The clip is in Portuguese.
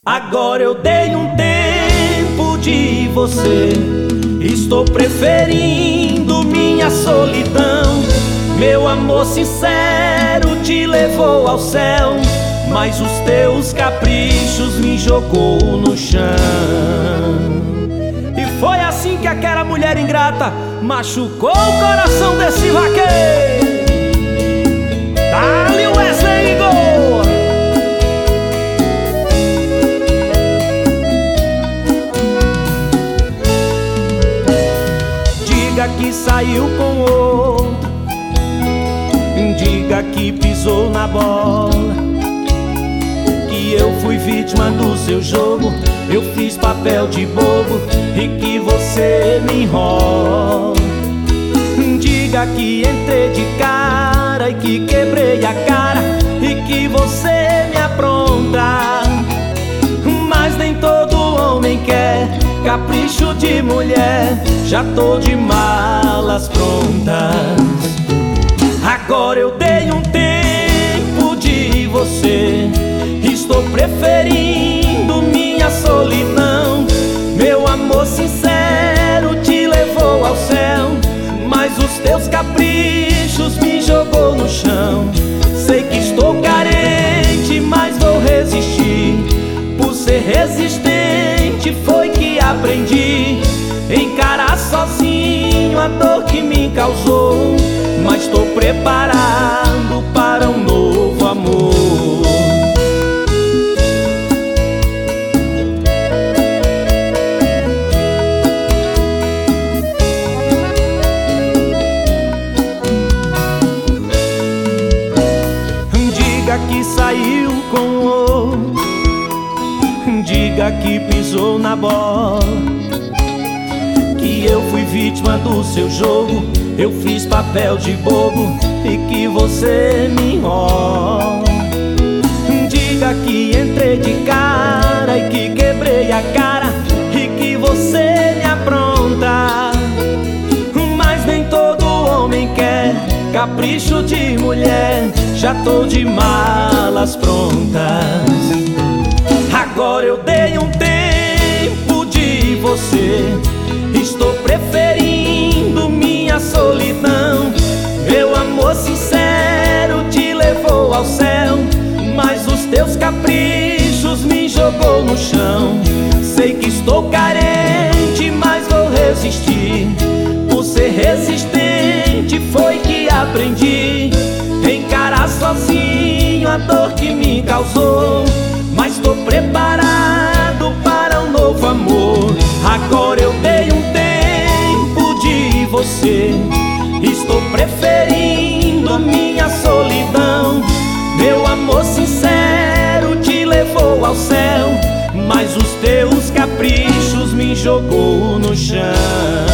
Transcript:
Agora eu dei um tempo de você, estou preferindo minha solidão. Meu amor sincero te levou ao céu, mas os teus caprichos me jogou no chão. E foi assim que aquela mulher ingrata machucou o coração desse vaqueiro. Dá-lhe Wesley Igor. Diga que saiu com outro, diga que pisou na bola, que eu fui vítima do seu jogo, eu fiz papel de bobo e que você me enrola. Diga que entrei de cara e que quebrei a cara e que você me apronta, mas nem todo homem quer capricho de mulher, já tô de malas prontas. Agora eu dei um tempo de você, estou preferindo minha solidão. Meu amor sincero te levou ao céu, mas os teus caprichos me jogou no chão. Sei que estou carente, mas vou resistir. Por ser resistente foi que aprendi encarar sozinho a dor que me causou, mas estou preparado para um novo amor. Diga que saiu com outro, diga que pisou na bola, que eu fui vítima do seu jogo, eu fiz papel de bobo e que você me enrola. Diga que entrei de cara e que quebrei a cara e que você me apronta, mas nem todo homem quer capricho de mulher, já tô de malas prontas. Agora eu dei um tempo de você, estou preferindo minha solidão. Meu amor sincero te levou ao céu, mas os teus caprichos me jogou no chão. Sei que estou carente, mas vou resistir. Por ser resistente foi que aprendi encarar sozinho a dor que me causou, mas estou preparado para um novo amor. Agora eu dei um tempo de você, estou preferindo minha solidão. Meu amor sincero te levou ao céu, mas os teus caprichos me jogou no chão.